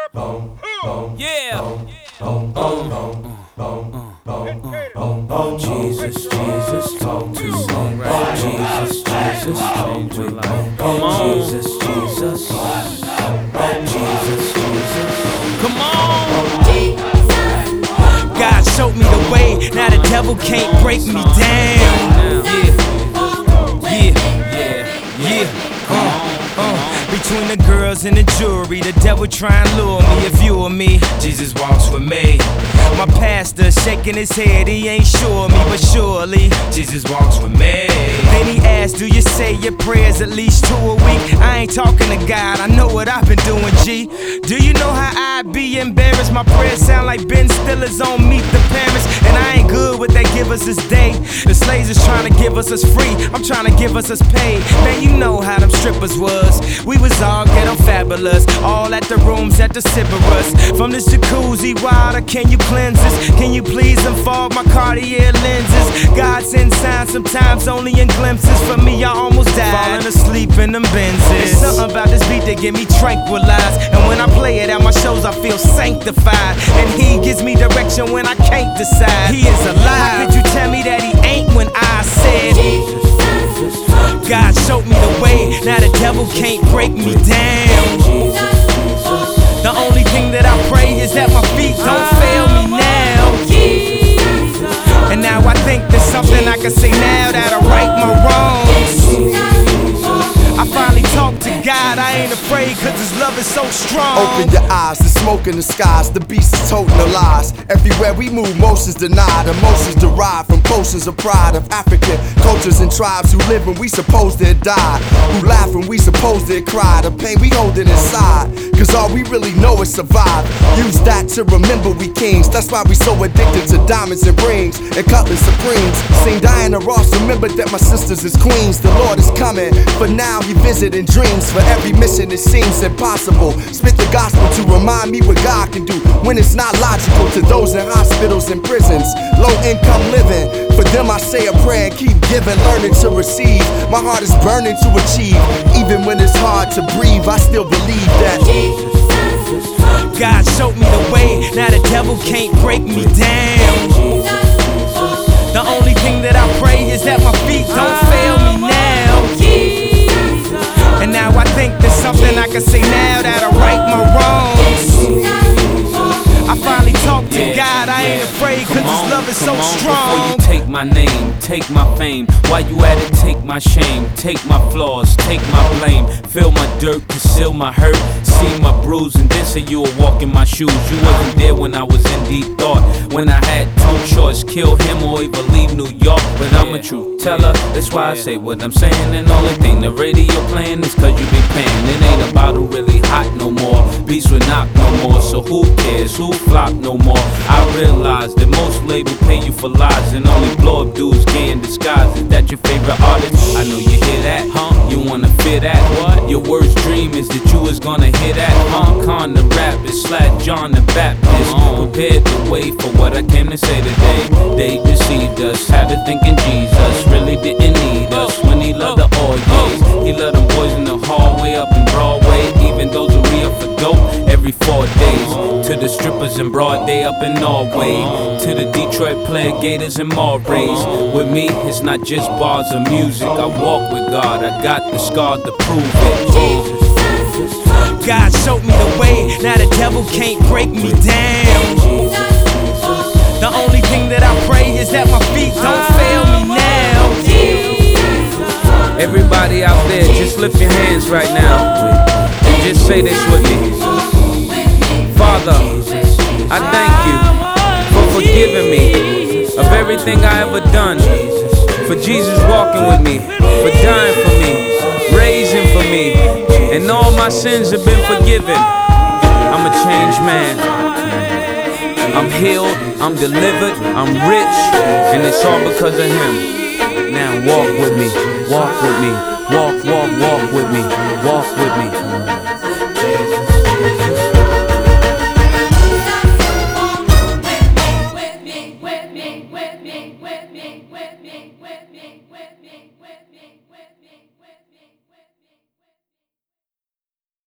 Yeah. Jesus, Jesus, talk to me. Jesus, Jesus, talk to me. Come on. Jesus, Jesus. Jesus, Jesus. Come on. God showed me the way. Now the devil can't break me down. Yeah. Between the girls and the jewelry, the devil try and lure me. If you or me, Jesus walks with me. My pastor shaking his head, he ain't sure of me, but surely Jesus walks with me. Then he asked, do you say your prayers at least 2 a week? I ain't talking to God, I know what I've been doing, G. Do you know how I'd be embarrassed? My prayers sound like Ben Stiller's on Meet the Parents. And I ain't good with that give us this day. The slaves is trying to give us free, I'm trying to give us paid. Man, you know how them strippers was. We was all ghetto fabulous, all at the rooms at the Sybaris. From this jacuzzi water, can you cleanse us? Can you please unfold my Cartier lenses? God sends signs sometimes only in glimpses. For me, I almost died falling asleep in them Benzes. There's something about this beat that get me tranquilized, and when I play it at my shows I feel sanctified. And he gives me direction when I can't decide. He is alive. How could you tell me that he ain't when I said God showed me the way, now the devil can't break me down. The only thing that I pray is that my feet don't fail me now. And now I think there's something I can say now that'll right my wrongs. I finally talk to God, I ain't afraid cause his love is so strong. Open your eyes, the smoke in the skies, the beast is toting the lies. Everywhere we move, motions denied, emotions derived from potions of pride of African cultures and tribes who live when we supposed to die, who laugh when we supposed to cry. The pain we hold it inside, cause all we really know is survive. Use that to remember we kings, that's why we so addicted to diamonds and rings and Cutlass Supremes. Sing Diana Ross, remember that my sisters is queens. The Lord is coming, but now he visit in dreams. For every mission it seems impossible. Spit the gospel to remind me what God can do when it's not logical. To those in hospitals and prisons, low income living, for them I say a prayer and keep giving, learning to receive. My heart is burning to achieve. Even when it's hard to breathe, I still believe that God showed me the way, now the devil can't break me down. The only thing that I pray is that my feet don't fail me now. And now I think there's something I can say now that'll right my wrongs. I finally talk to God, I ain't afraid cause his love is so strong. Before you take my name, take my fame, while you at it, take my shame, take my flaws, take my blame, fill my dirt, conceal my hurt, see my bruise, and then say you were walking my shoes. You wasn't there when I was in deep thought, when I had two choices, kill him or even leave New York. But I'm a truth teller, that's why I say what I'm saying. And the only thing the radio playing is cause you be paying. It ain't about who really hot no more, beats with knock no more, so who cares, who flop no more. I realize that most labels pay you for lies and only blow up dudes gay in disguise. Is that your favorite artist? I know you hear that, huh? You wanna fear that? What? Your worst dream is that you was gonna hear that, huh? Con the Rapist, Slack John the Baptist, prepared the way for what I came to say today. They deceived us, had to thinking Jesus really didn't need us when he loved the all gays. He loved them boys in the hallway up in Broadway, even those who re-up for dope every 4 days. To the strippers in Broad Day up in Norway, to the Detroit Player Gators and Marais. With me, it's not just bars of music. I walk with God, I got the scar to prove it. God showed me the way, now the devil can't break me down. The only thing that I pray is that my feet don't fail me now. Everybody out there, just lift your hands right now and just say this with me. Father, I thank you for forgiving me of everything I ever done, for Jesus walking with me, for dying for me, raising for me, and all my sins have been forgiven. I'm a changed man. I'm healed, I'm delivered, I'm rich, and it's all because of him. Now walk with me, walk with me, walk with me, walk with me. With me.